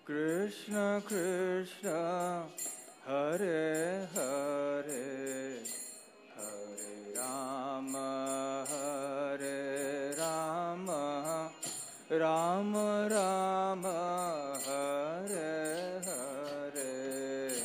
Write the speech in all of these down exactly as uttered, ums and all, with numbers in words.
Krishna Krishna Hare Hare Hare Rama Hare Rama Rama Rama Hare Hare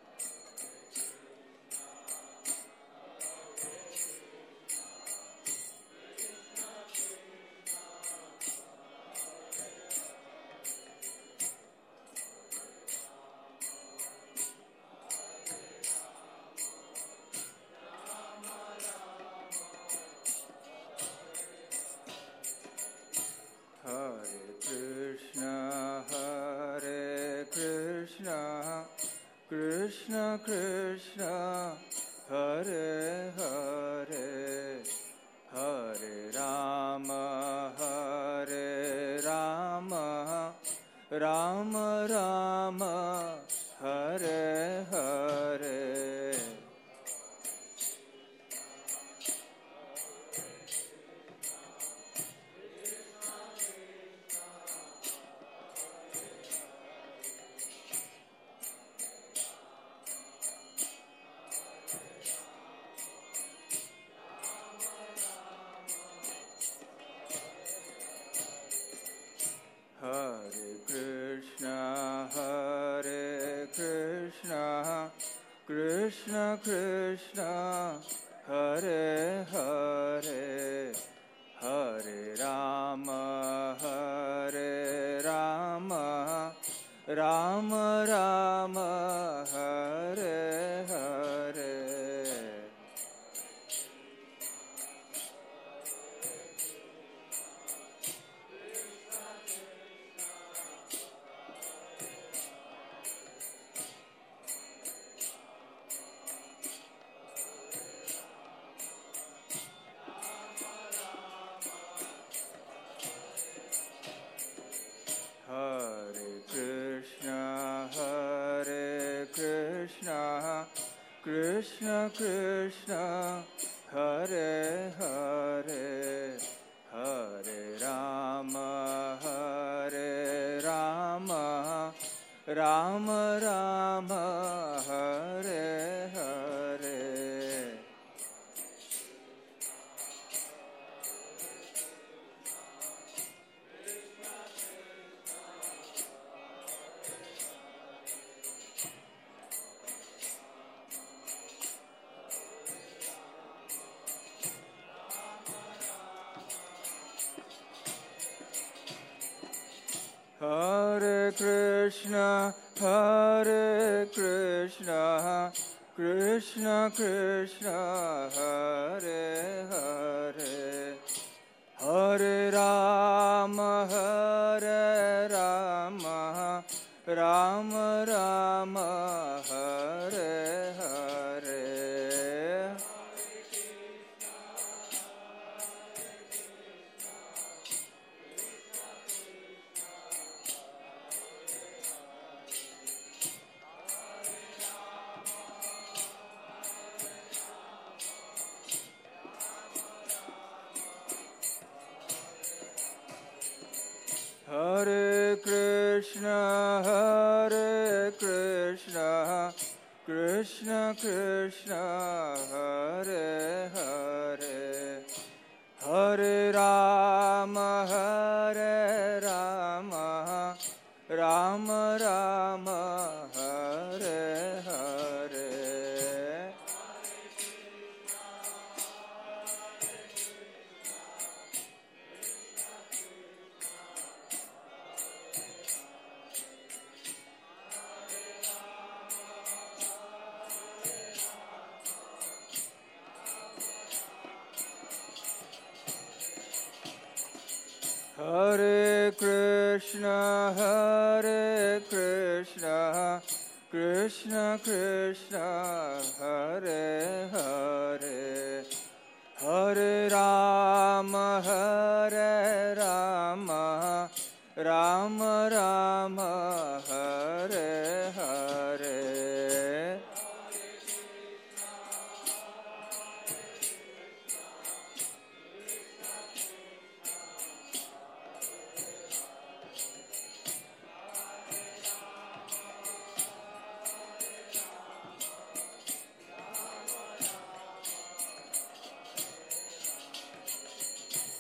Hare Krishna, Hare Krishna, Krishna Krishna, Hare Hare, Hare Rama, Hare Rama, Rama Rama, Hare Hare. Hare Krishna, Hare Krishna, Krishna Krishna, Hare Hare, Hare Rama, Hare Rama, Rama Rama, Hare Hare. Hare Krishna, Hare Krishna, Krishna Krishna, Hare Hare, Hare Rama, Hare Rama, Rama Rama, Hare Hare. Hare Krishna, Hare Krishna, Krishna Krishna, Hare Hare, Hare Rama, Hare Rama, Rama Rama, Hare Hare. Hare Krishna, Hare Krishna, Krishna Krishna, Hare Hare, Hare Rama, Hare Rama, Rama Rama, Hare Hare. Hare Krishna, Hare Krishna, Krishna Krishna, Hare Hare, Hare Rama, Hare Rama, Rama Rama, Hare Hare.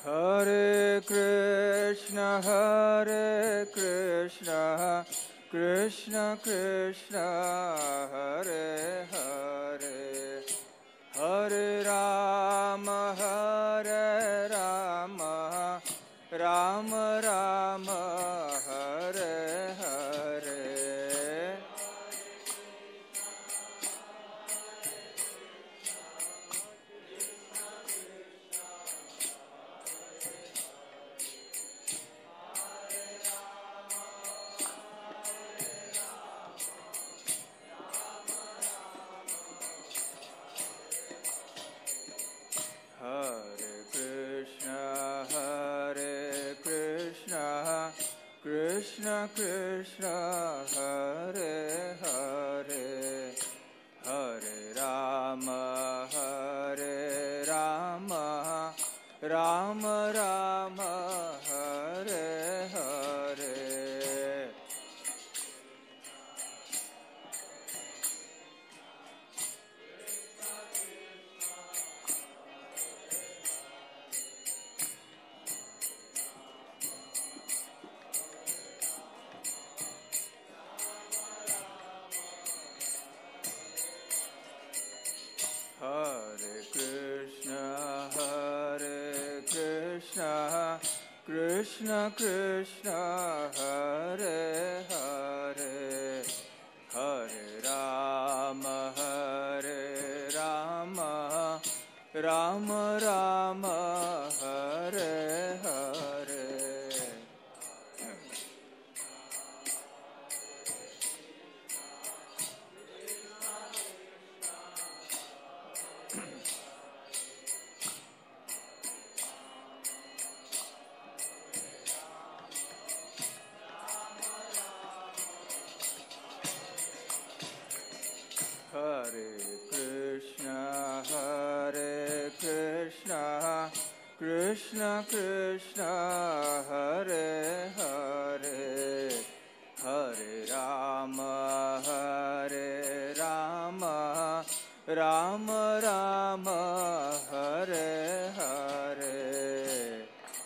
Hare Krishna, Hare Krishna, Krishna Krishna, Hare Hare, Hare Rama, Hare Rama, Rama Rama, Hare Hare. Krishna Krishna, Hare Hare, Hare Rama, Hare Rama, Rama Rama, Hare Hare. Hare Krishna, Hare Krishna, Krishna Krishna, Hare Hare, Hare Rama, Hare Rama, Rama Rama, Hare Hare. Hare Krishna, Hare Krishna, Krishna Krishna, Hare Hare, Hare Rama, Hare Rama, Rama Rama, Hare Hare.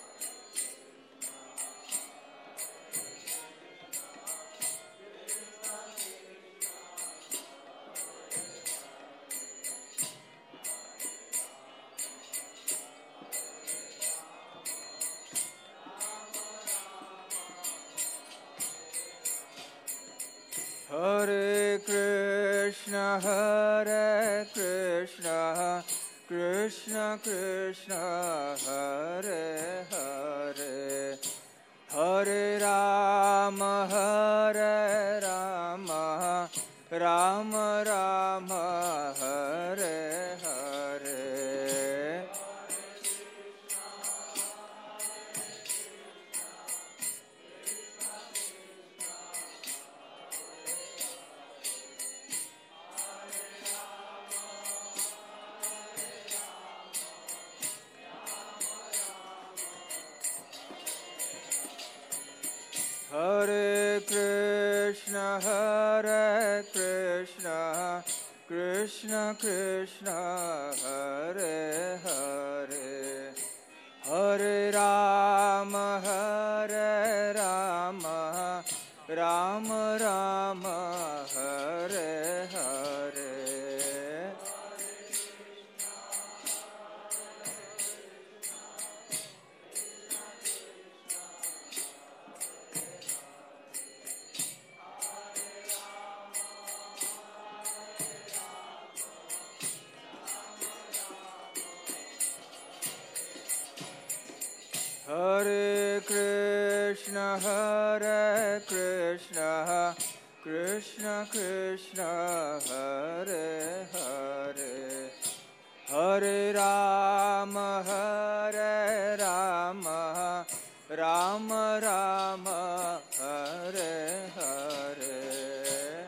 Hare Krishna, Hare Krishna, Krishna Krishna, Hare Hare, Hare Rama, Hare Rama, Rama Rama, Hare Hare. Hare Krishna, Hare Krishna, Krishna Krishna, Hare Hare, Hare Rama, Hare Rama, Rama Rama, Hare Hare. Hare Krishna, Hare Krishna, Krishna Krishna, Hare Hare, Hare Rama, Hare Rama, Rama Rama, Hare Hare.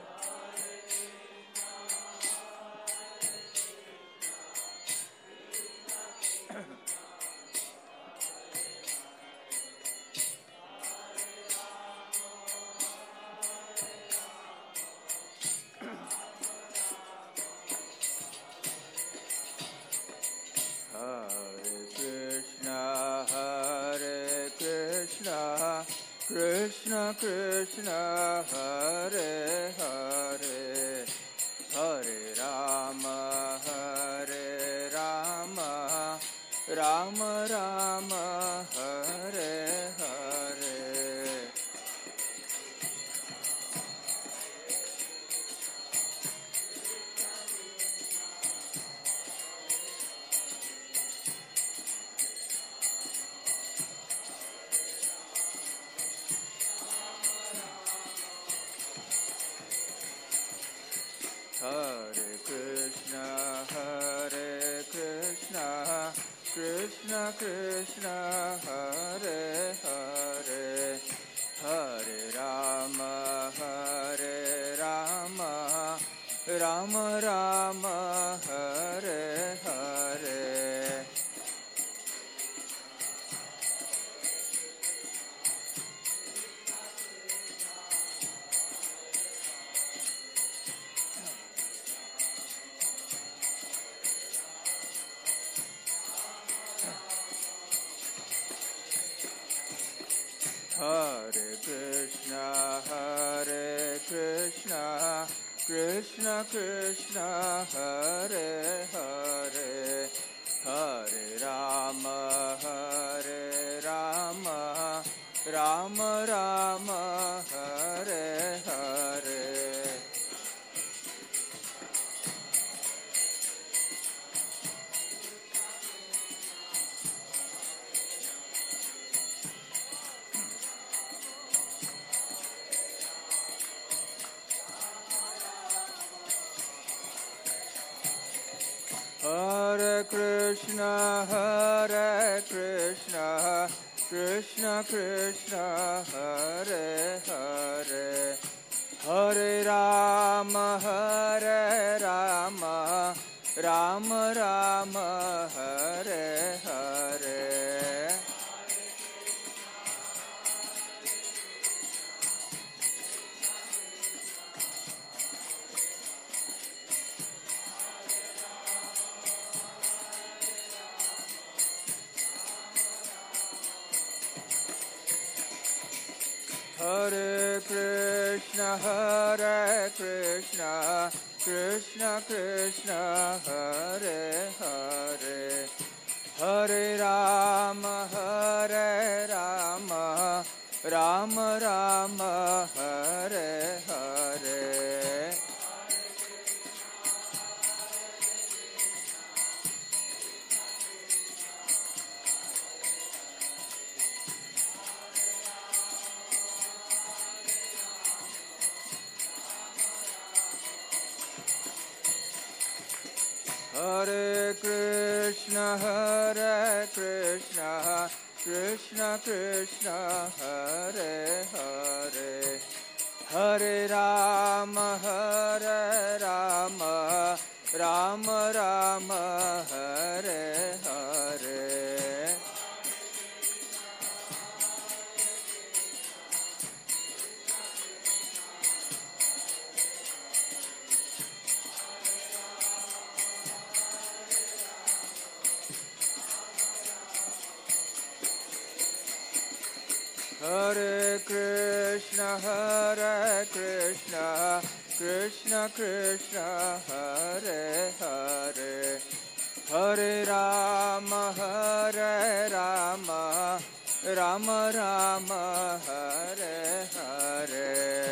Hare Krishna, Krishna Hare Hare Hare Rama Hare Rama Rama Rama Hare Hare Hare Krishna, Hare Krishna, Krishna Krishna, Hare Hare, Hare Rama, Hare Rama, Rama Rama, Hare Hare. Hare Krishna, Hare Krishna, Krishna Krishna, Hare Hare, Hare Rama, Hare Rama, Rama Rama, Hare Hare. Hare Krishna, Hare Krishna, Krishna Krishna, Hare Hare, Hare Rama, Hare Rama, Rama Rama, Hare Hare. Hare Krishna, Hare Krishna, Krishna Krishna, Hare Hare, Hare Rama, Hare Rama, Rama Rama, Hare Hare. Hare Krishna, Hare Krishna, Krishna Krishna, Hare Hare, Hare Rama, Hare Rama, Rama Rama, Hare Hare. Hare Krishna, Hare Krishna, Krishna Krishna, Hare Hare, Hare Rama, Hare Rama, Rama Rama, Hare Hare.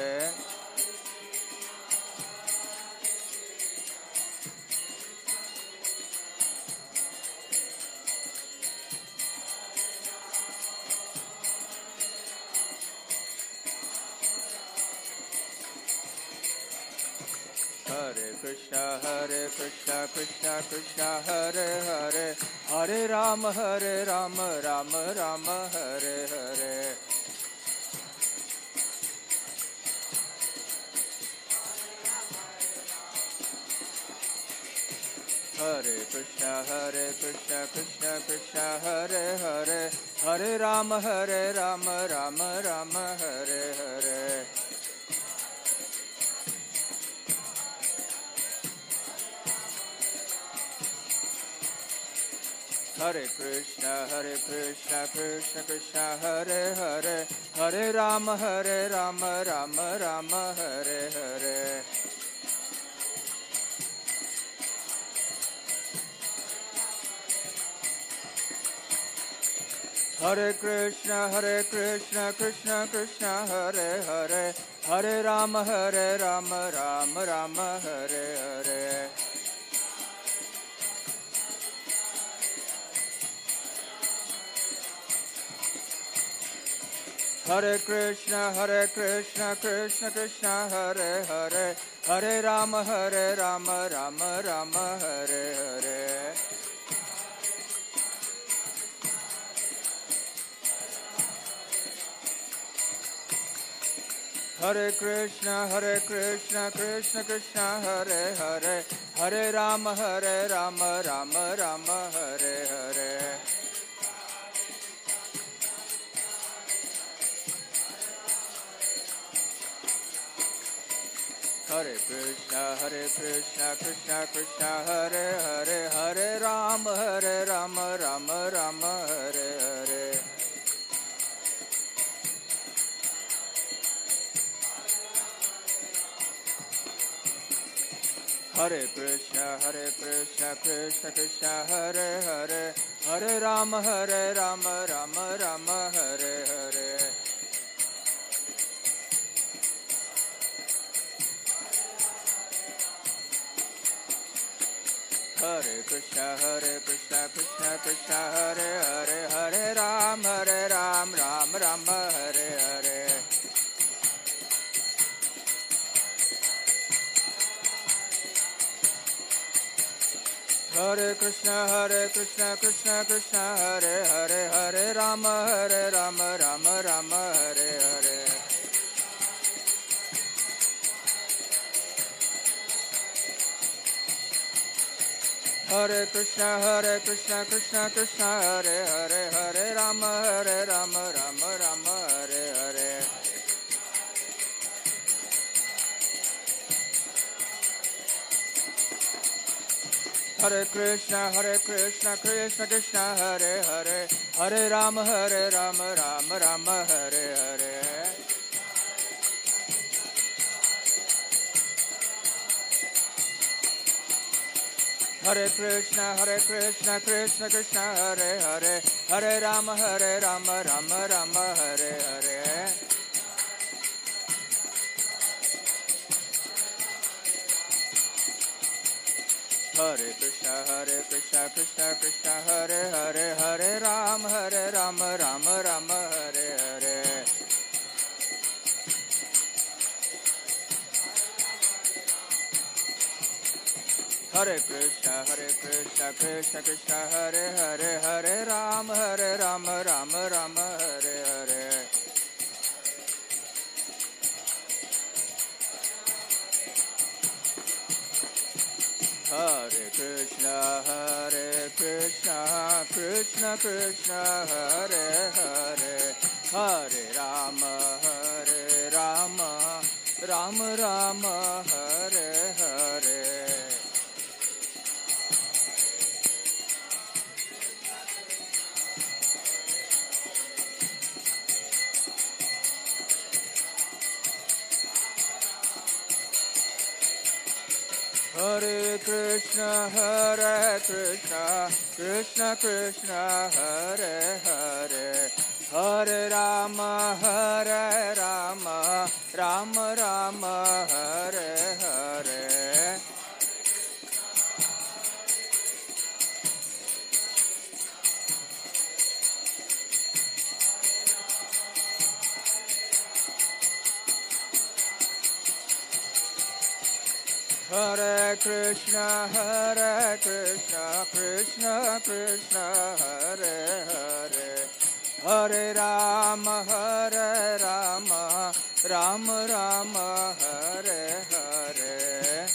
Hare Krishna, Hare Krishna, Krishna Krishna, Hare Hare, Hare Rama, Hare Rama, Rama Rama, Hare Hare. Hare Krishna, Hare Krishna, Krishna Krishna, Hare Hare, Hare Rama, Hare Rama, Rama Rama, Hare Hare. Hare Krishna, Hare Krishna, Krishna Krishna, Hare Hare, Hare Rama, Hare Rama, Rama Rama, Hare Hare. Hare Krishna, Hare Krishna, Krishna Krishna, Hare Hare, Hare Rama, Hare Rama, Rama Rama, Hare Hare. Hare Krishna, Hare Krishna, Krishna Krishna, Hare Hare, Hare Rama, Hare Rama, Rama Rama, Hare Hare. Hare Krishna, Hare Krishna, Krishna Krishna, Hare Hare, Hare Rama, Hare Rama, Rama Rama, Hare Hare. Hare Krishna, Hare Krishna, Krishna Krishna, Hare Hare, Hare Rama, Hare Rama, Rama Rama, Hare Hare. Hare Krishna, Hare Krishna, Krishna Krishna, Hare Hare, Hare Rama, Hare Rama, Rama Rama, Hare Hare. Hare Krishna, Hare Krishna, Krishna Krishna, Hare Hare, Hare Ram, Hare Ram, Ram Rama, Hare Hare. Hare Krishna, Hare Krishna, Krishna Krishna, Hare Hare, Hare Rama, Hare Rama, Rama Rama, Hare Hare. Hare Krishna, Hare Krishna, Krishna Krishna, Hare Hare, Hare Rama, Hare Rama, Rama Rama, Hare Hare. Hare Krishna, Hare Krishna, Krishna Krishna, Hare Hare, Hare Rama, Hare Rama, Rama Rama, Hare Hare. Hare Krishna, Hare Krishna, Krishna Krishna, Hare Hare, Hare Rama, Hare Rama, Rama Rama, Hare Hare. Hare Krishna, Hare Krishna, Krishna Krishna, Hare Hare, Hare Rama, Hare Rama, Rama Rama, Hare Hare. Hare Krishna, Hare Krishna, Krishna Krishna, Hare Hare, Hare Rama, Hare Rama, Rama Rama, Hare Hare. Hare Krishna, Hare Krishna, Krishna Krishna, Hare Hare, Hare Rama, Hare Rama, Rama Rama, Hare Hare. Hare Krishna, Hare Krishna, Krishna Krishna, Hare Hare, Hare Rama, Hare Rama, Rama Rama, Hare Hare. Hare Krishna, Hare Krishna, Krishna Krishna, Hare Hare, Hare Rama, Hare Rama, Rama Rama, Hare Hare.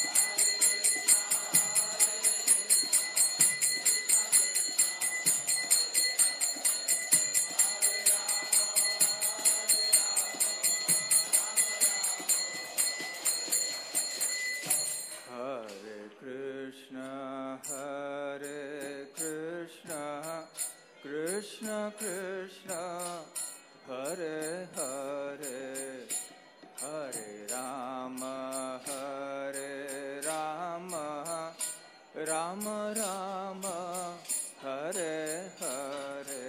Hare Krishna, Hare Krishna, Krishna Krishna Hare Hare Hare Rama Hare Rama Rama Rama Hare Hare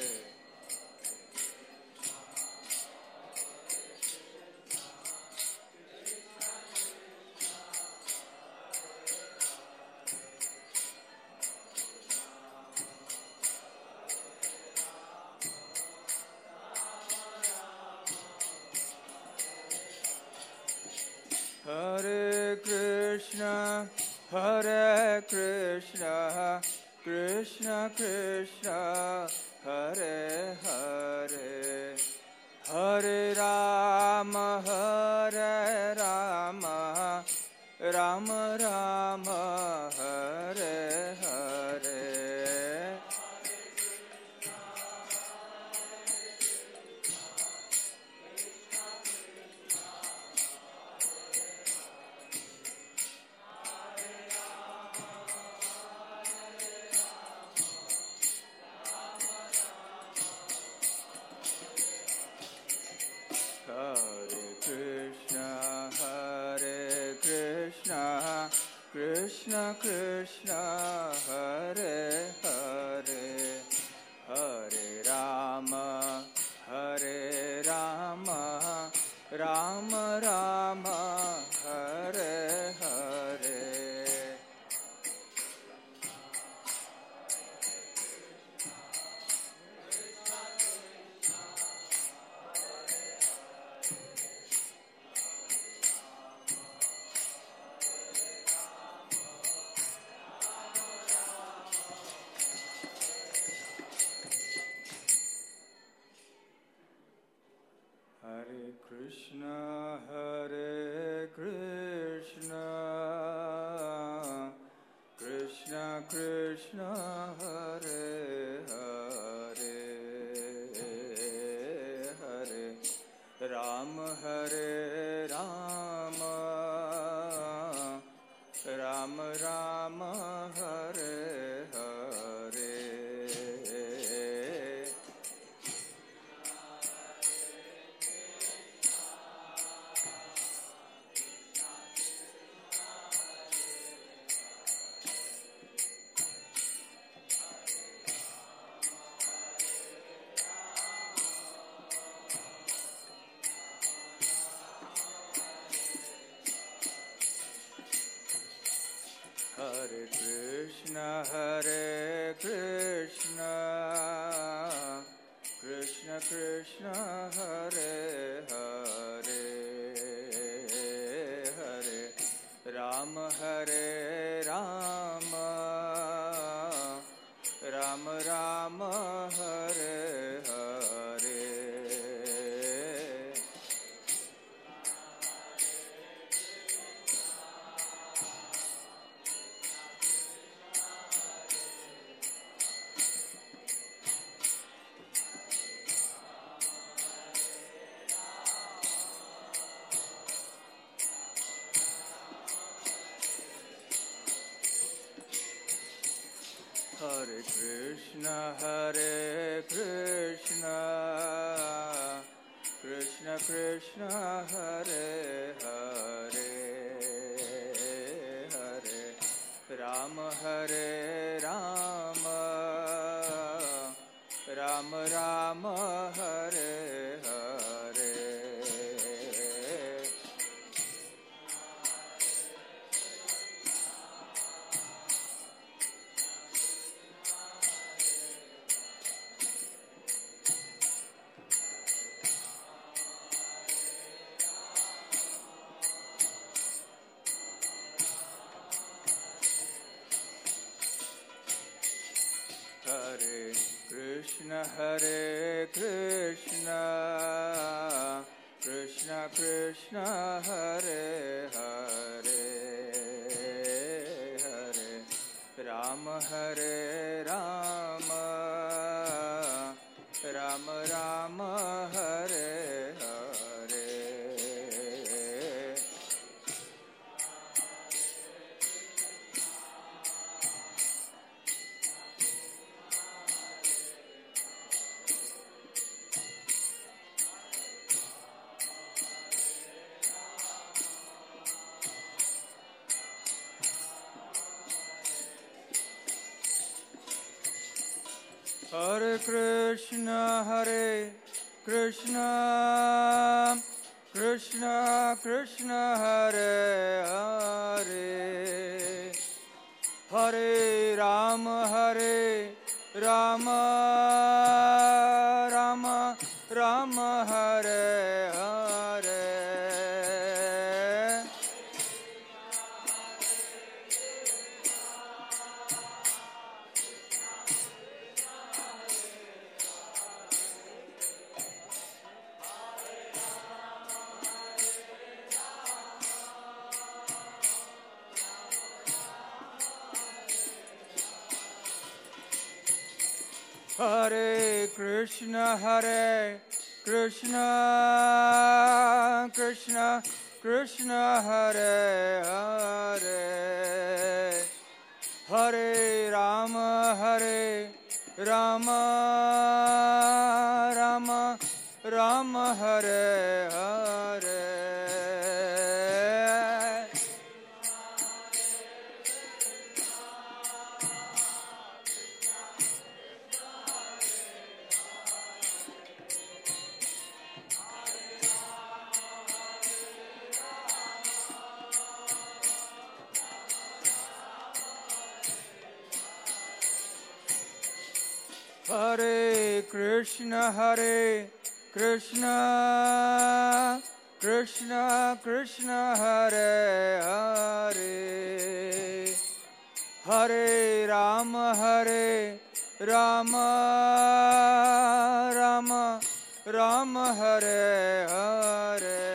Hare Krishna, Hare Krishna, Krishna Krishna, Hare Hare, Hare Rama, Hare Rama, Rama Rama, Hare Hare. Krishna Krishna Hare Hare Hare Rama Hare Rama Rama Rama Hare Hare Krishna Hare Krishna Krishna Krishna Hare Hare Hare Rama Hare Rama Rama Rama Hare Hare Hare Krishna, Hare Krishna, Krishna Krishna, Hare Hare, Hare Rama, Hare Rama, Rama Rama, Hare Hare. Hare Krishna, Hare Krishna, Krishna Krishna, Hare Hare, Hare Rama, Hare Rama, Rama Rama, Hare Hare. Hare Krishna, Hare Krishna, Krishna Krishna, Hare Hare, Hare Rama, Hare Rama, Rama Rama, Hare Hare. Hare Krishna, Hare Krishna, Krishna Krishna, Hare Hare, Hare Rama, Hare Rama, Rama Rama, Hare Hare. Hare Krishna, Hare Krishna, Krishna Krishna, Hare Hare, Hare Rama, Hare Rama, Rama Rama, Hare Hare. Hare Krishna, Hare Krishna, Krishna Krishna, Hare Hare, Hare Rama, Hare Rama, Rama Rama, Hare Hare.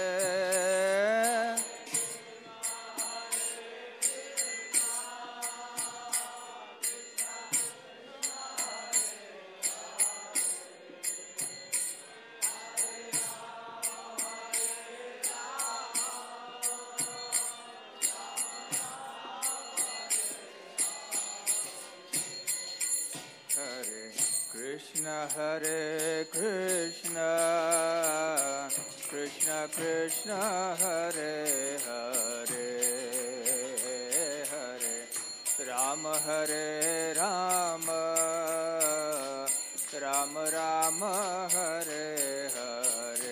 Krishna, Hare Krishna, Krishna Krishna, Hare Hare, Hare Rama, Hare Rama, Rama Rama, Hare Hare.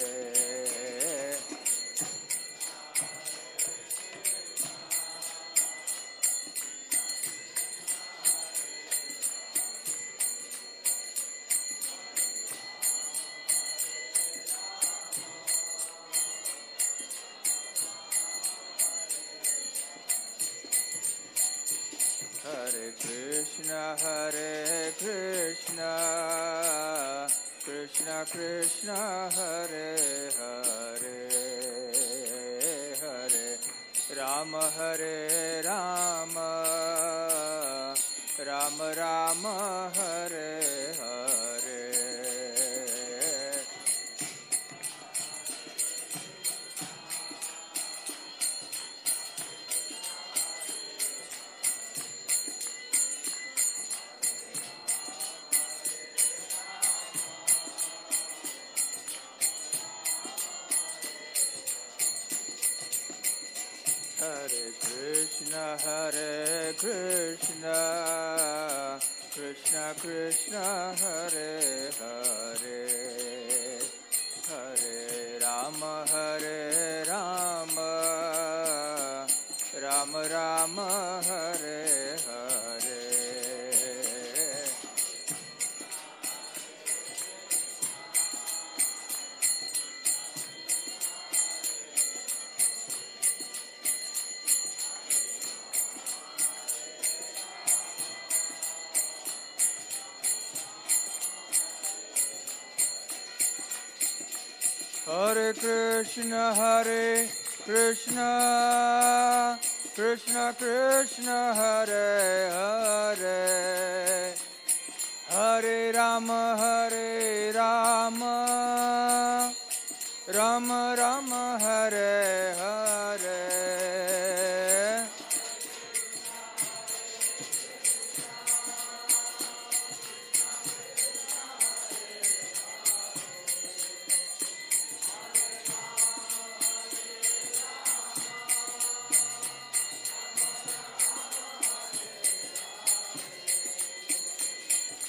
Hare Krishna, Hare Krishna, Krishna Krishna, Hare Hare, Hare Rama, Hare Rama, Rama Rama, Hare Hare. Hare Krishna, Hare Krishna, Krishna Krishna, Hare Hare, Hare Rama, Hare Rama, Rama Rama, Hare Hare. Hare Krishna, Hare Krishna, Krishna Krishna, Hare Hare, Hare Rama, Hare Rama, Rama Rama, Hare Hare.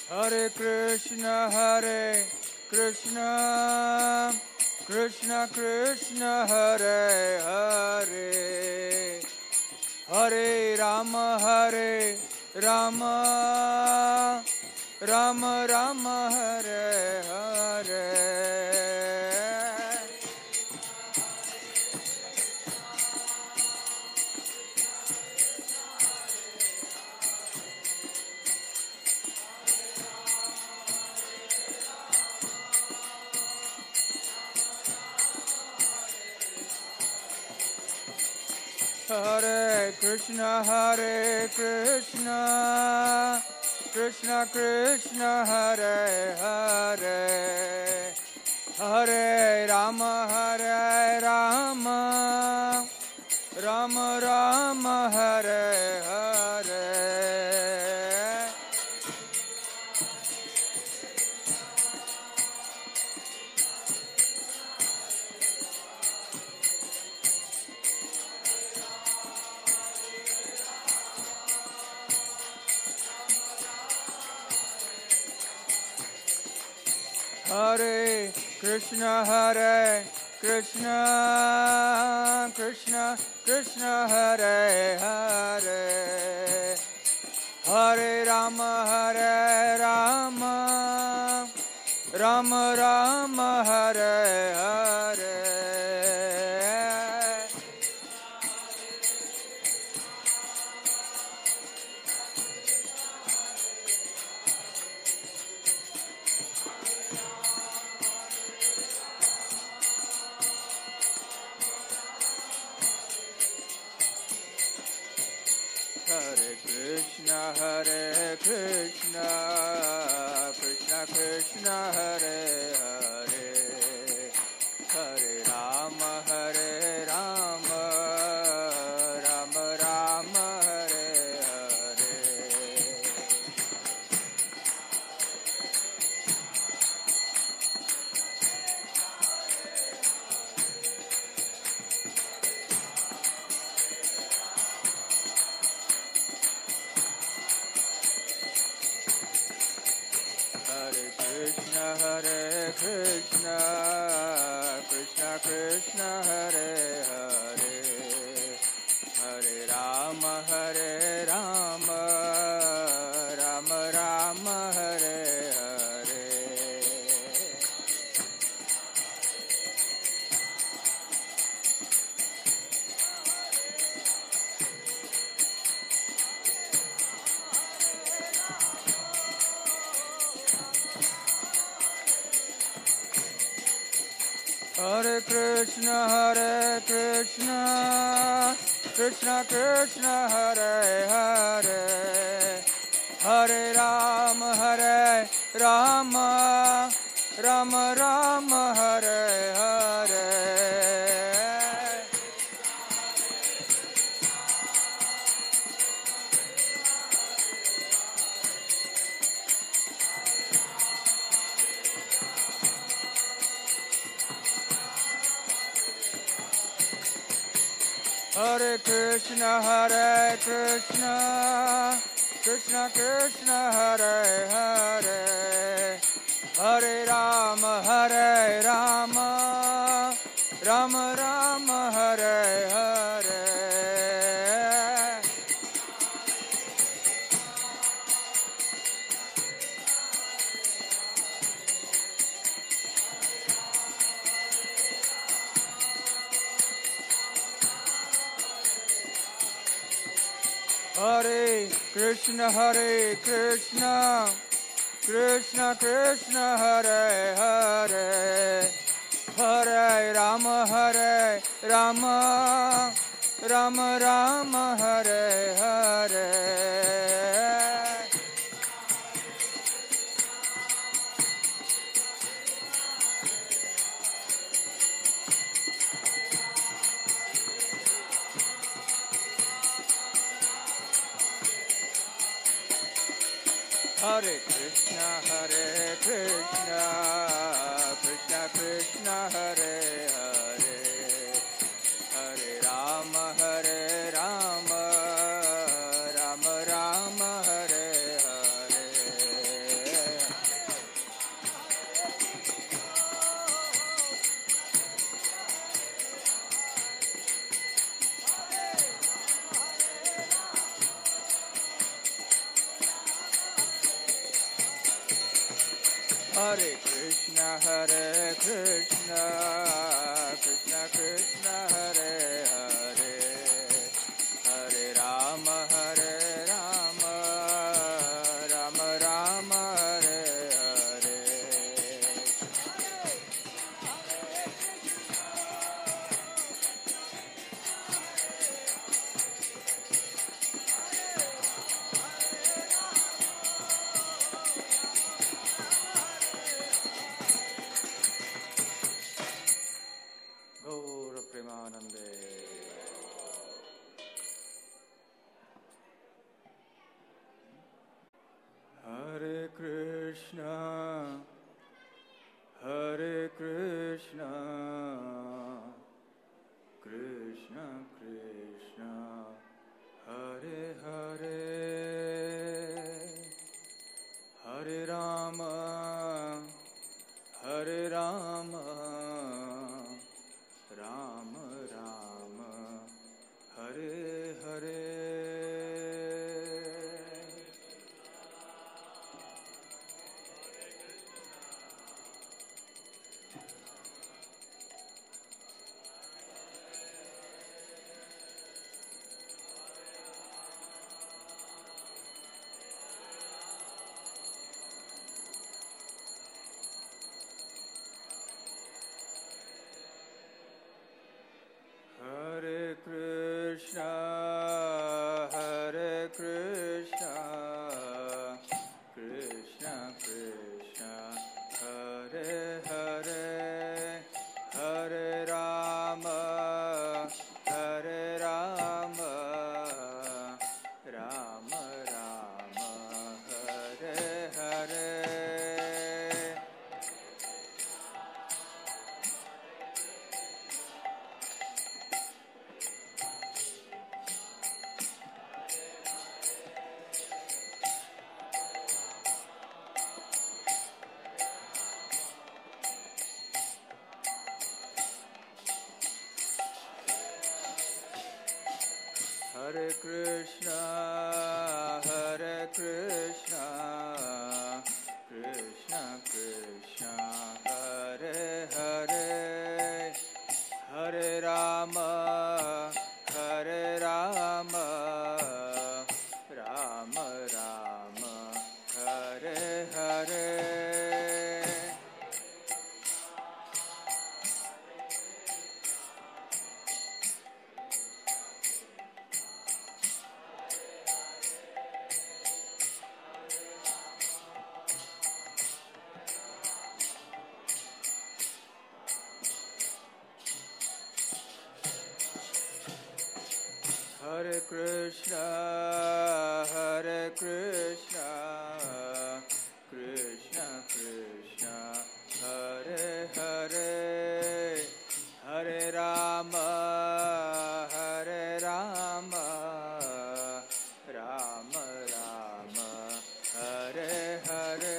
Hare Krishna, Hare Krishna, Krishna Krishna, Hare Hare, Hare Rama, Hare Rama, Rama Rama, Hare Hare. Hare Krishna, Hare Krishna, Krishna Krishna, Hare Hare, Hare Rama, Hare Rama, Rama Rama, Hare Hare. Hare Krishna, Hare Krishna, Krishna Krishna, Hare Hare, Hare Rama, Hare Rama, Rama Rama, Hare Hare. Hare Krishna, Hare Krishna, Krishna Krishna, Hare Hare, Hare Rama, Hare Rama, Rama Rama, Hare Hare. Krishna, Hare Krishna, Krishna Krishna, Hare Hare, Hare Rama, Hare Rama, Rama Rama, Hare Hare. Hare Krishna, Hare Krishna, Krishna Krishna, Hare Hare, Hare Rama, Hare Rama, Rama Rama, Hare Hare. Hare Krishna, Hare Krishna, Krishna Krishna, Hare Hare, Hare Rama, Hare Rama, Rama Rama, Hare Hare. Hare Krishna, Hare Krishna, Krishna Krishna, Hare Hare, Hare Rama, Hare Rama, Rama Rama, Hare Hare. Hare Krishna, Hare Krishna, Krishna Krishna, Hare Hare, Hare Rama, Hare Rama, Rama Rama, Hare Hare. Hare Krishna, Hare Krishna, Krishna Krishna, Hare Hare, Hare Rama, Hare Rama, Rama Rama, Hare Hare. Gaura Premanande. Hare Krishna, Hare Krishna, Krishna Krishna, Hare Hare, Hare Rama, Hare Rama, Rama Rama, Hare Hare. Hare Krishna, Hare Krishna, Krishna Krishna, Hare Hare, Hare Rama, Hare Rama, Rama Rama, Hare Hare. Hare Krishna, Hare Krishna, Krishna Krishna, Hare Hare, Hare Rama, Hare Rama, Rama Rama, Hare Hare. Hare Krishna, Hare Krishna, Krishna Krishna, Hare Hare, Hare Rama, Hare Rama, Rama Rama, Hare Hare.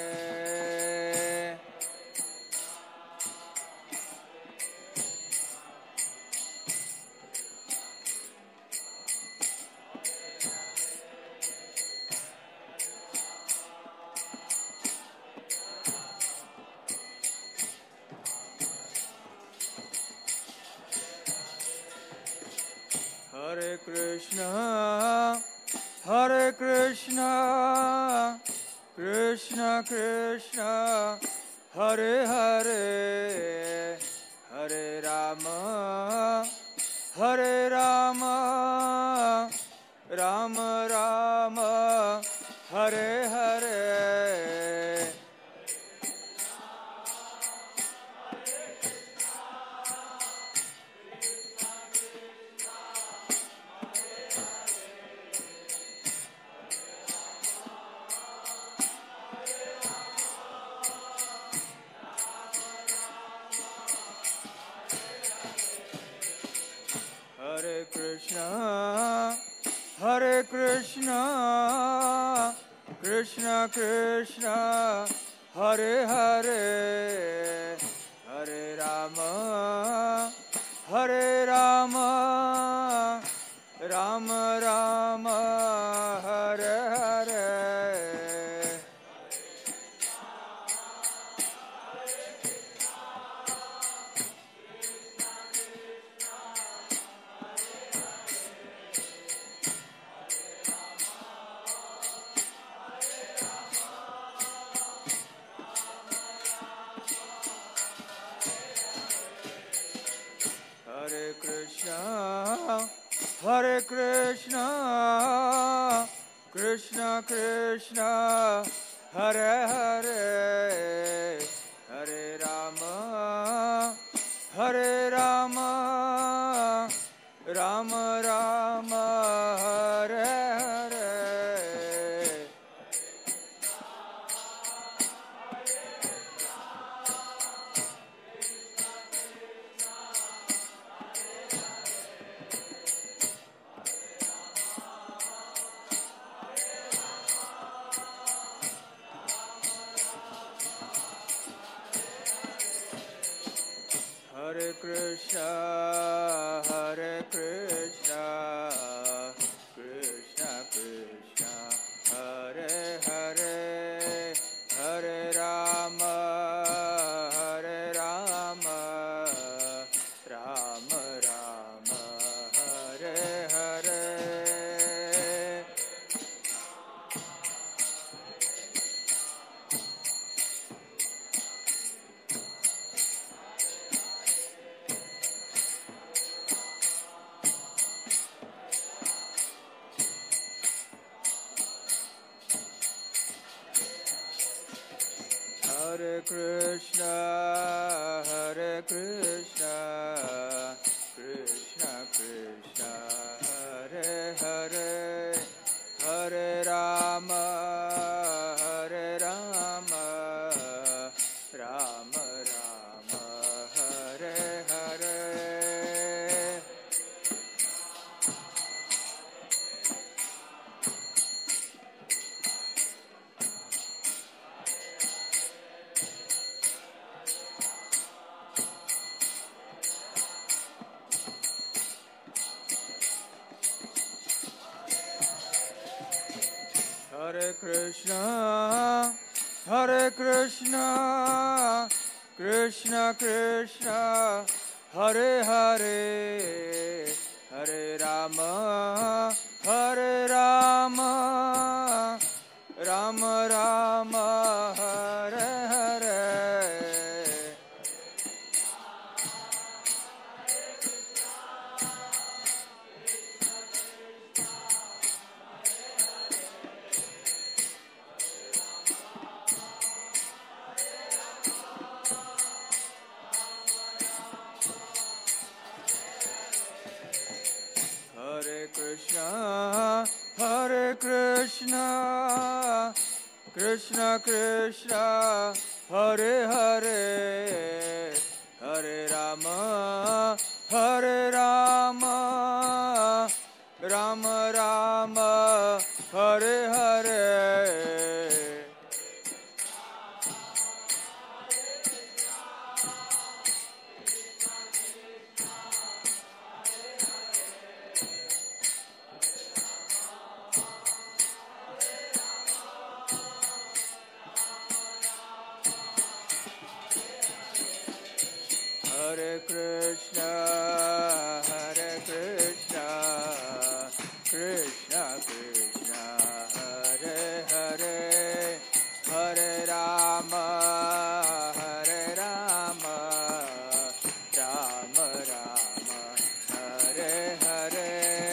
Hare Krishna, Hare Krishna, Krishna Krishna, Hare Hare, Hare Rama, Hare Rama, Rama Rama, Hare Hare. Hare Krishna, Hare Krishna, Krishna Krishna, Hare Hare, Hare Rama, Hare Rama, Rama Rama, Hare Hare. Krishna Krishna Hare Hare Hare Rama Hare Rama Rama Rama Hare Hare Hare Krishna, Hare Krishna, Krishna Krishna, Hare Hare, Hare Rama, Hare Rama, Rama Rama, Hare Hare. Hare Krishna, Hare Krishna, Krishna Krishna, Hare Hare, Hare Rama, Hare Rama, Rama Rama, Hare Hare. Hare Krishna, Hare Krishna, Krishna Krishna, Hare Hare, Hare Rama, Hare Rama, Rama Rama, Hare Hare. Hare Krishna, Hare Krishna, Krishna Krishna, Hare Hare, Hare Rama, Hare Rama, Rama Rama, Hare Hare. Hare Krishna, Hare Krishna, Krishna Krishna, Hare Hare, Hare Rama, Hare Rama, Rama Rama, Hare Hare.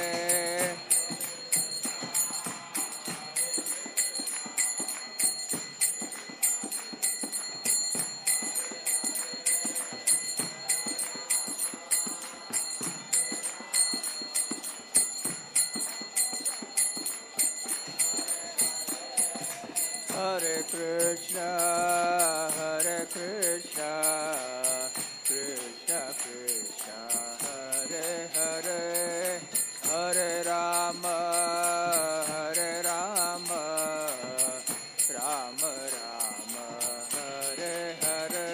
Hare Krishna, Hare Krishna, Krishna Krishna, Hare Hare, Hare Rama, Hare Rama, Rama Rama, Hare Hare.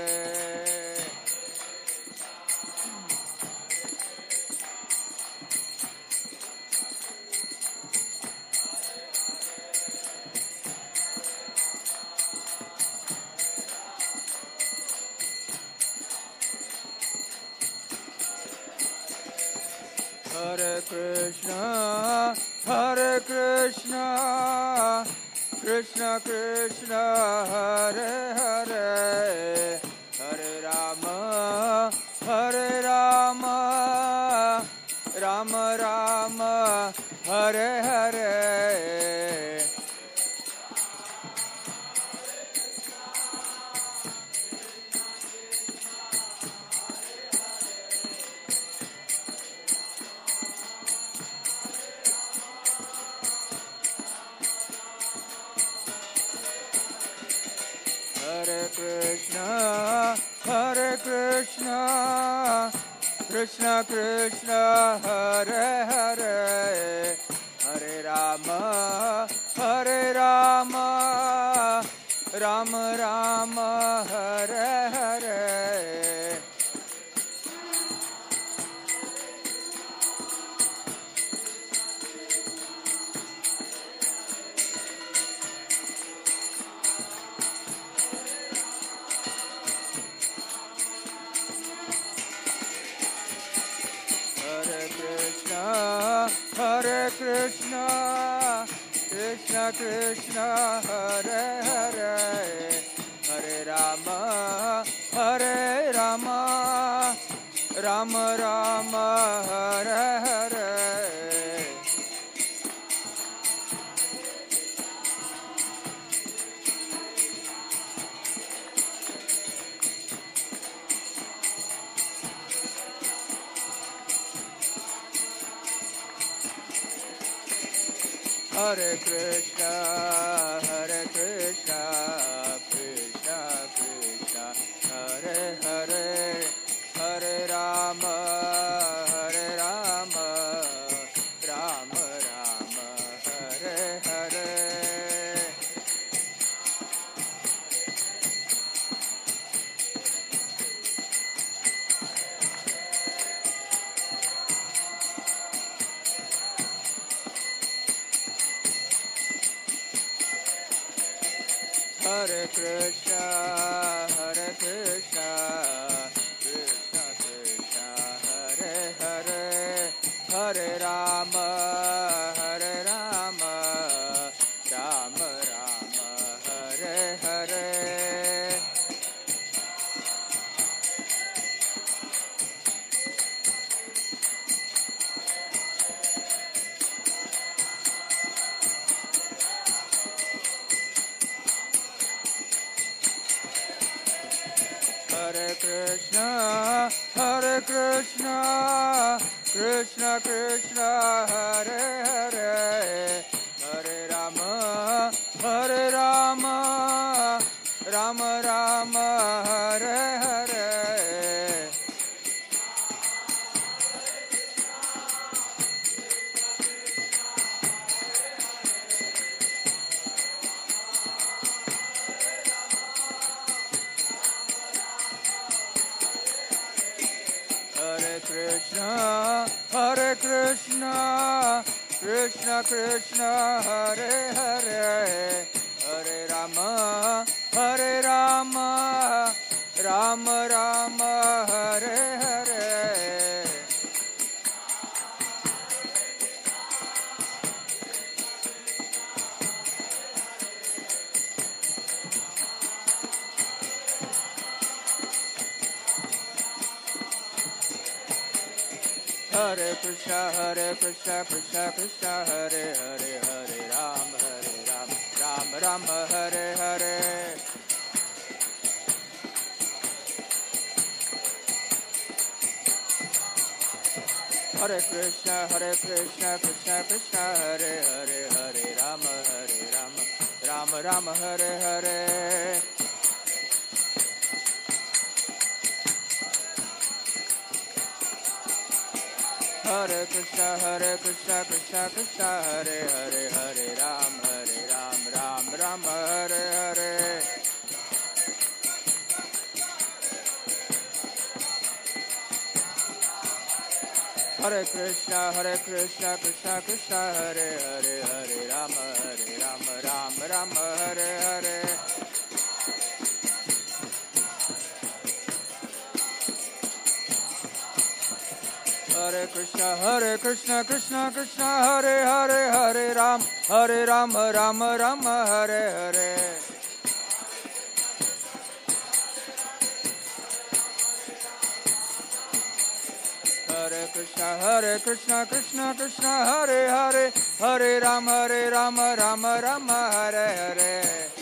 Hare Krishna, Hare Krishna, Krishna Krishna, Hare Hare, Hare Rama, Hare Rama, Rama Rama, Hare Hare. Hare Krishna, Hare Krishna, Krishna Krishna, Hare Hare, Hare Rama, Hare Rama, Rama Rama, Hare Hare. Hare Krishna, Krishna Krishna, Hare Hare, Hare Rama, Hare Rama, Rama Rama, Hare Hare. Hare Krishna, Hare Krishna, Krishna Krishna, Hare Hare, Hare Rama, Hare Rama, Rama Rama, Hare Hare. Hare Krishna, Hare Krishna, Krishna Krishna, Hare Hare, Hare Rama, Hare Rama, Rama Rama, Hare Hare. Hare Krishna, Hare Krishna, Krishna Krishna, Hare Hare, Hare Rama, Hare Rama, Rama Rama, Hare Hare. Hare Krishna, Hare Krishna, Krishna Krishna, Hare Hare, Hare Rama, Hare Rama, Rama Rama, Hare Hare. Hare Krishna, Hare Krishna, Krishna Krishna, Hare Hare, Hare Ram, Hare Ram, Ram Ram, Hare Hare. Hare Krishna, Hare Krishna, Krishna Krishna, Hare Hare, Hare Ram, Hare Ram, Ram Ram, Hare Hare. Hare Krishna, Hare Krishna, Krishna Krishna, Hare Hare, Hare Ram, Hare Ram, Ram Ram, Hare Hare. Hare Krishna, Hare Krishna, Krishna Krishna, Hare Hare, Hare Ram, Hare Ram, Ram Ram, Hare Hare. Hare Krishna, Hare Krishna, Krishna Krishna, Hare Hare, Hare Ram, Hare Ram, Ram Ram, Hare Hare. Hare Krishna, Hare Krishna, Krishna Krishna, Hare Hare, Hare Ram, Hare Ram, Ram Ram, Hare Hare.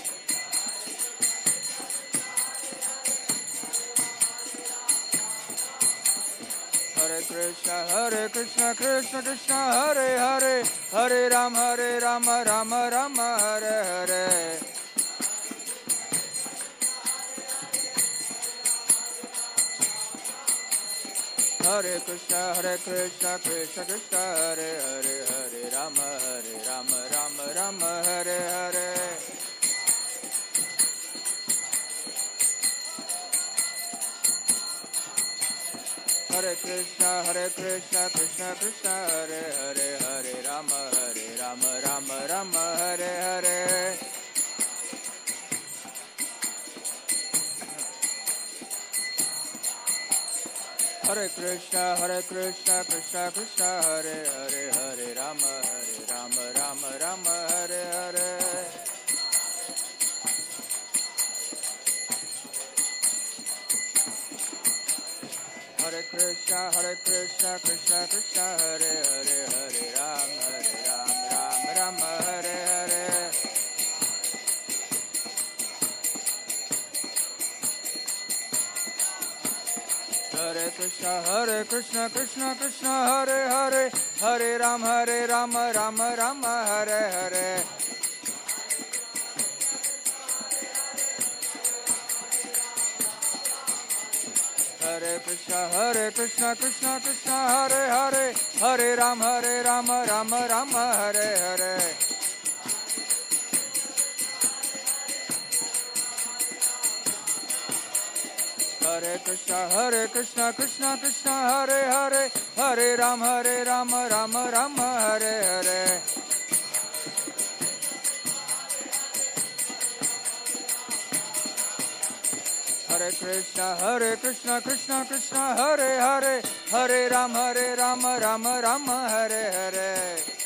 Hare Krishna, Hare Krishna, Krishna Krishna, Hare Hare, Hare Ram, Hare Ram, Ram Ram, Hare Hare. Hare Krishna, Hare Krishna, Krishna Krishna, Hare Hare, Hare Rama, Hare Rama, Rama Rama, Hare Hare. Hare Krishna, Hare Krishna, Krishna Krishna, Hare Hare, Hare Rama, Hare Rama, Rama Rama, Hare Hare. Hare Krishna, Hare Krishna, Krishna Krishna, Hare Hare, Hare Rama, Hare Rama, Rama Rama, Hare Hare. Hare Krishna, Hare Krishna, Krishna Krishna, Hare Hare, Hare Ram, Hare Ram, Ram Rama, Hare Hare. Hare Krishna, Hare Krishna, Krishna Krishna, Hare Hare, Hare Ram, Hare Ram, Ram Ram, Hare Hare. Hare Krishna, Hare Krishna, Krishna Krishna, Hare Hare, Hare Ram, Hare Ram, Ram Ram, Hare Hare. Hare Krishna, Hare Krishna, Krishna Krishna, Hare Hare, Hare Ram, Hare Ram, Ram Ram, Hare Hare. Hare Krishna, Hare Krishna, Krishna Krishna, Hare Hare, Hare Ram, Hare Ram, Ram Ram, Hare Hare.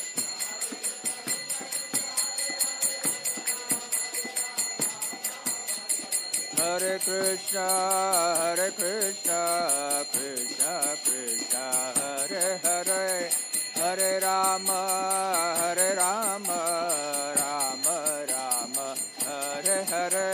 Hare Krishna, Hare Krishna, Krishna Krishna, Hare Hare, Hare Rama, Hare Rama, Rama Rama, Hare Hare.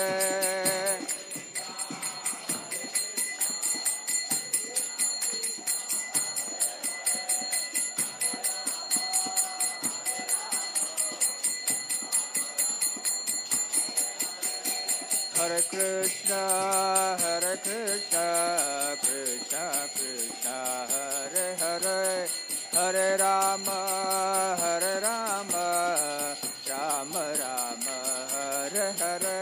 Hare Krishna, Hare Krishna, Krishna Krishna, Hare Hare, Hare Rama, Hare Rama, Rama Rama, Hare Hare.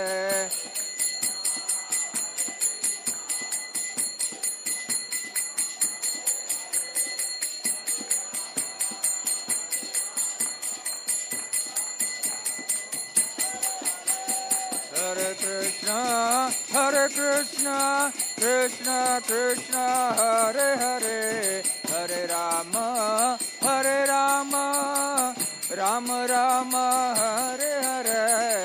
Hare Krishna, Hare Krishna, Krishna Krishna, Hare Hare, Hare Rama, Hare Rama, Rama Rama, Hare Hare.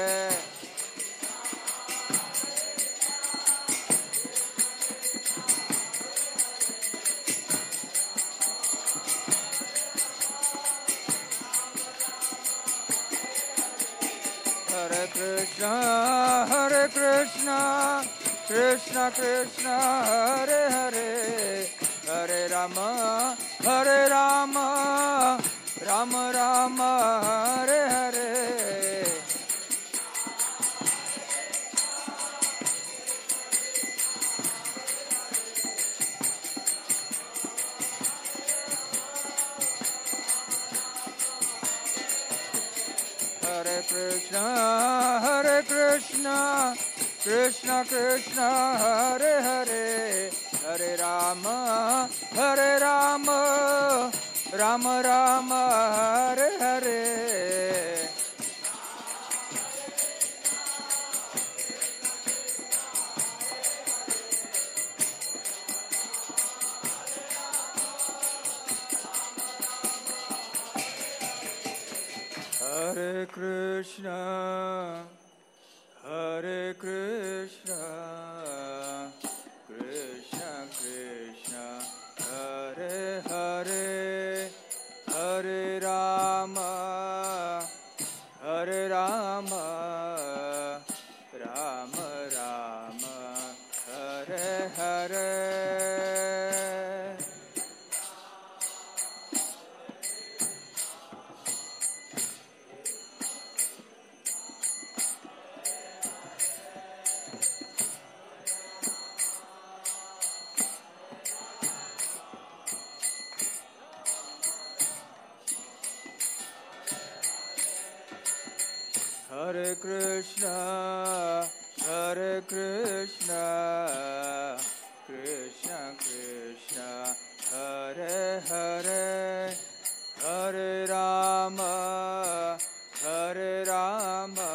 Hare Krishna, Hare Krishna, Krishna Krishna, Hare Hare, Hare Rama, Hare Rama, Rama Rama, Hare Hare. Hare Krishna, Hare Krishna, Krishna Krishna, Hare Hare, Hare Rama, Hare Rama, Rama Rama, Hare Hare. Hare Krishna, Hare Krishna, Krishna Krishna, Hare Hare, Hare Rama, Hare Rama, Rama Rama, Hare Hare. Hare Krishna, Hare Krishna, Krishna Krishna, Hare Hare, Hare Rama, Hare Rama,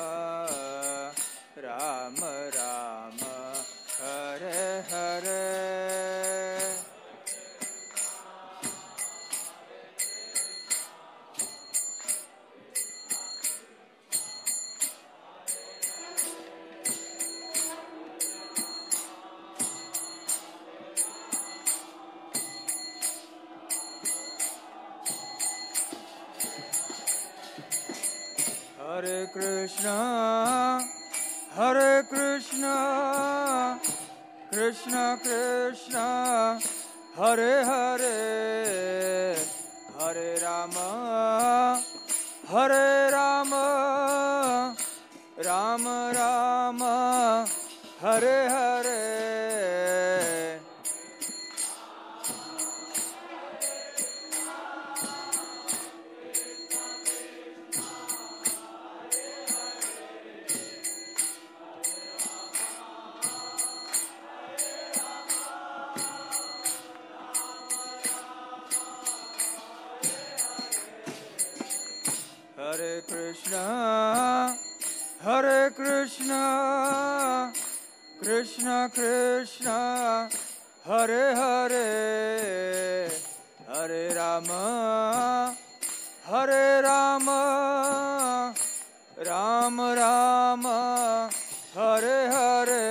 Rama Rama, Hare Hare. Hare Krishna, Hare Krishna, Krishna Krishna, Hare Hare, Hare Rama, Hare Rama, Rama Rama, Hare Hare. Hare Krishna, Hare Krishna, Krishna Krishna, Hare Hare, Hare Rama, Hare Rama, Rama Rama, Hare Hare.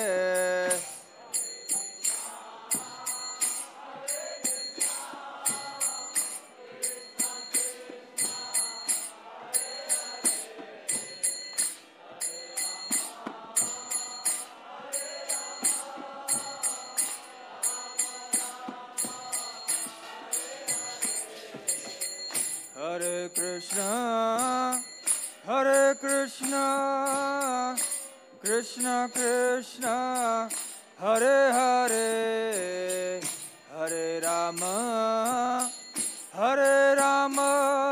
Hare Krishna, Hare Krishna, Krishna Krishna, Hare Hare, Hare Rama, Hare Rama,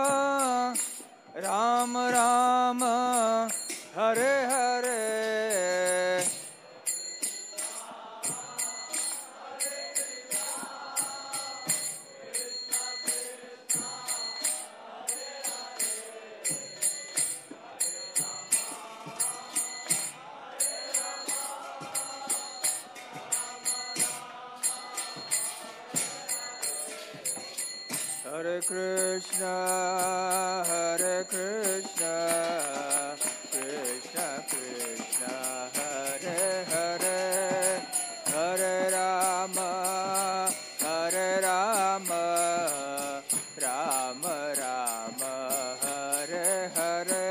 Rama Rama, Hare Hare. Hare Krishna, Hare Krishna, Krishna Krishna, Hare Hare, Hare Rama, Hare Rama, Rama Rama, Hare Hare.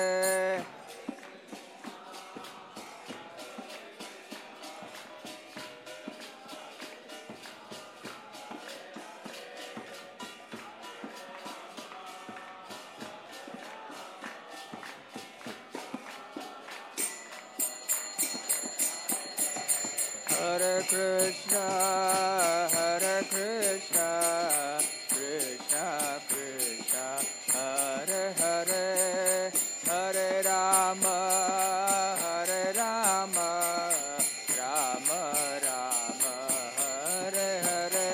Hare Krishna, Hare Krishna, Krishna Krishna, Hare Hare, Hare Rama, Hare Rama, Rama Rama, Hare Hare.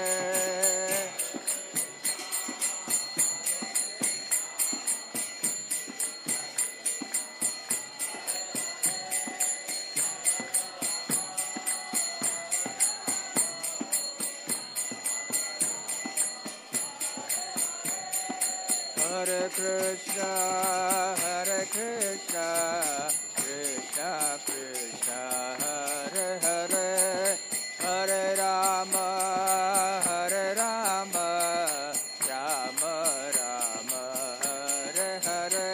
Hare Krishna, Hare Krishna, Krishna Krishna, Hare Hare, Hare Rama, Hare Rama, Rama Rama, Hare Hare.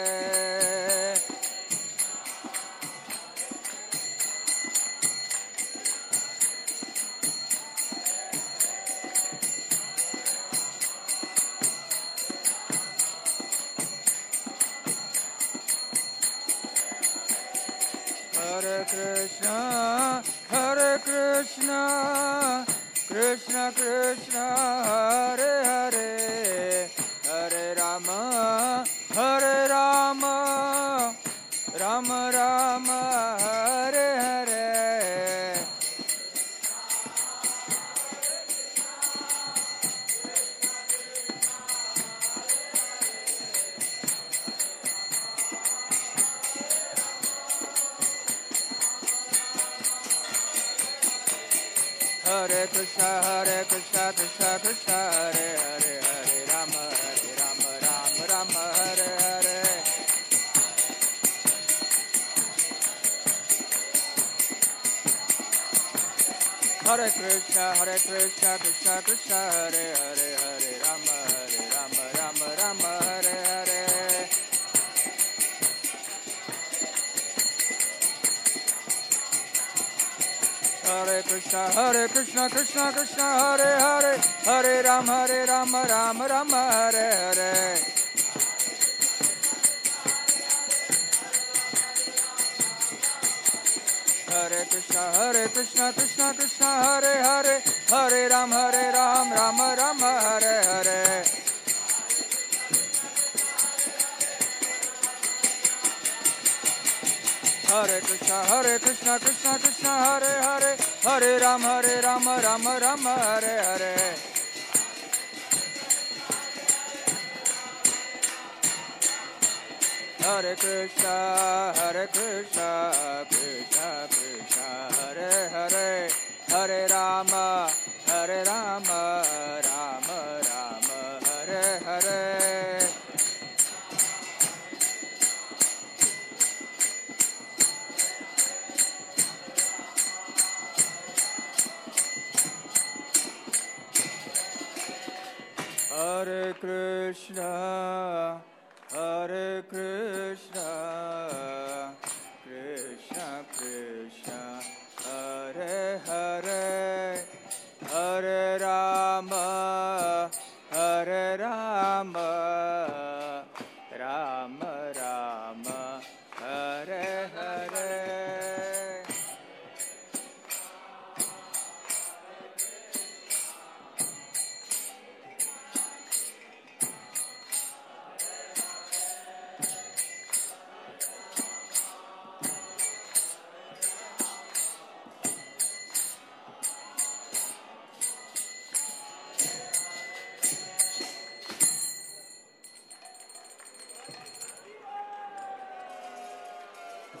Hare Krishna, Hare Krishna, Krishna Krishna, Hare Hare, Hare Rama, Hare Rama, Ram Ram Hare Hare Hare Krishna Hare Krishna Krishna Krishna Hare Hare Hare Rama Hare Rama Rama Rama Hare Hare Hare Krishna Hare Krishna Krishna Krishna Hare Hare Hare Rama Hare Rama Rama Rama Hare Hare Hare Krishna Hare Krishna Krishna Krishna Hare Hare Hare Rama Hare Rama Rama Rama Hare Hare Hare Krishna Hare Krishna Krishna Krishna Hare Hare Hare Ram Hare Ram Rama Rama Hare Hare Hare Krishna Hare Krishna Krishna Krishna Hare Hare Hare Ram Hare Rama Rama Rama Hare Hare Hare Krishna Hare Krishna Krishna Krishna Hare Hare Hare Rama Hare Rama Rama Rama Hare Hare Hare Krishna Hare Krishna